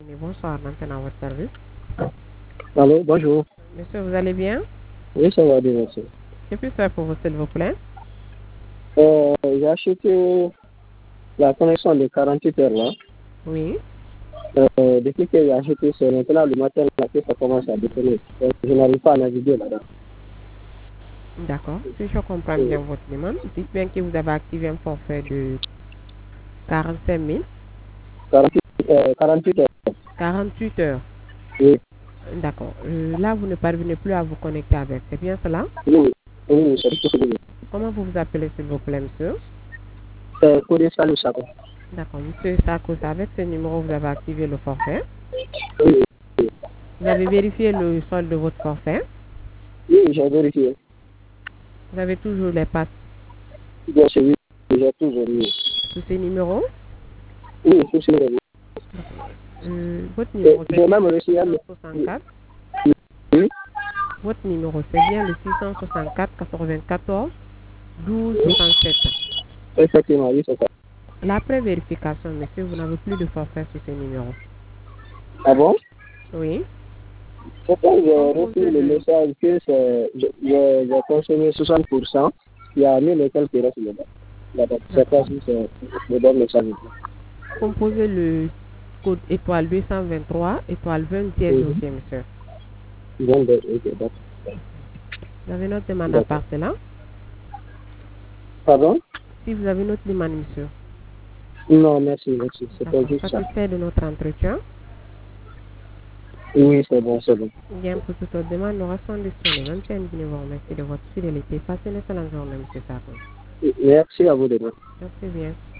Bonsoir, maintenant votre service. Allô, bonjour. Monsieur, vous allez bien? Oui, ça va bien, merci. Que puis-je faire pour vous, s'il vous plaît? J'ai acheté la connexion de 48 heures là. Oui. Depuis que j'ai acheté, c'est maintenant le matin là que ça commence à déconner. Je n'arrive pas à naviguer là-dedans. D'accord. Si je comprends bien votre demande, dites bien que vous avez activé un forfait de 45 000. 48 heures. 48 heures. Oui, D'accord. Là, vous ne parvenez plus à vous connecter avec. C'est bien cela? oui, oui, c'est tout ce que je veux. Comment vous vous appelez, s'il vous plaît, monsieur? Codé Salou Sako. D'accord. Monsieur Sarkos, avec ce numéro, vous avez activé le forfait. Oui, Vous avez vérifié le solde de votre forfait. oui, j'ai vérifié. Vous avez toujours les passes Bien sûr, oui, j'ai toujours vu. sous ces numéros. Oui, tout ce que je veux. Votre numéro, c'est J'ai bien même le réussi à me... 664. Oui, Votre numéro, c'est bien le 664 94 12 67. effectivement, oui, c'est ça. L'après vérification, monsieur, vous n'avez plus de forfait sur ce numéro. Ah bon? Oui. Pourtant, j'ai reçu Composez le le. message que j'ai consommé 60%. Il y a 1000 et quelques restes dedans. Là-bas. Je ne sais pas D'accord. si c'est le bon message. Composez le code étoile 223, étoile 20 dièse Mhm. aussi, monsieur. Bon, ok, d'accord. Vous avez notre demande à D'accord. part cela? Pardon? Si vous avez notre demande, monsieur. Non, merci, merci. C'était D'accord. juste ça. Satisfait de notre entretien? Oui, c'est bon, c'est bon. Bien, pour toute autre demande, nous restons disponibles. Même si nous vous remercie de votre fidélité. Passez une excellente journée, monsieur Sarko. Merci à vous de même. Merci bien.